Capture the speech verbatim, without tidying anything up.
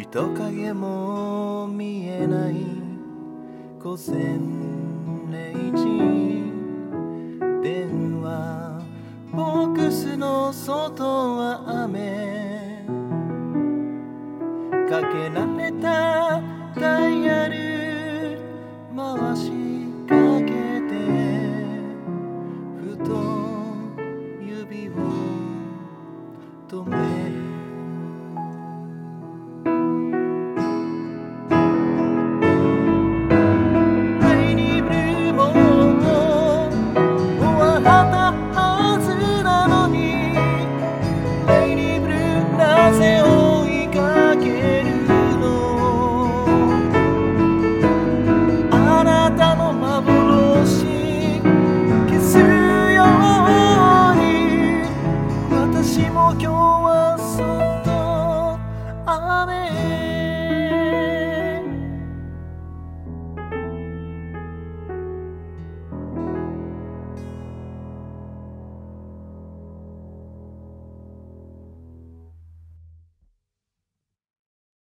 人影も見えない午前零時、電話ボックスの外は雨、かけられたダイヤル回しかけて、ふと指を止める。レイニーブルーも終わったはずなのに、レイニーブルーなぜ追いかけるの。あなたの幻消すように、私も今日はそっと雨